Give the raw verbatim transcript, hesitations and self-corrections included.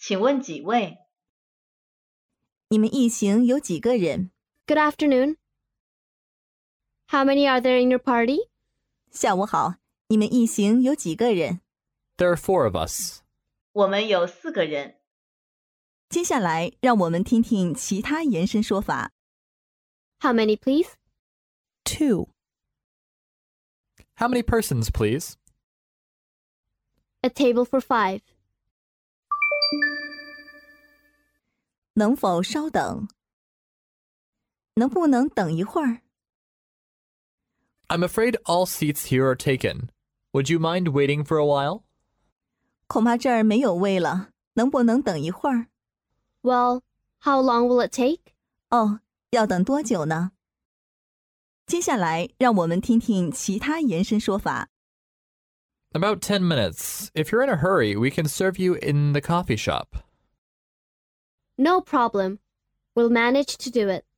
请问几位？ 你们一行有几个人？ Good afternoon. How many are there in your party? 下午好，你们一行有几个人？ There are four of us. 我们有四个人。 接下来，让我们听听其他延伸说法。 How many, please? Two. How many persons, please? A table for five. 能否稍等？能不能等一会儿？ I'm afraid all seats here are taken. Would you mind waiting for a while? 恐怕这儿没有位了，能不能等一会儿？ Well, how long will it take? 哦，要等多久呢？接下来，让我们听听其他延伸说法。 About ten minutes. If you're in a hurry, we can serve you in the coffee shop. No problem. We'll manage to do it.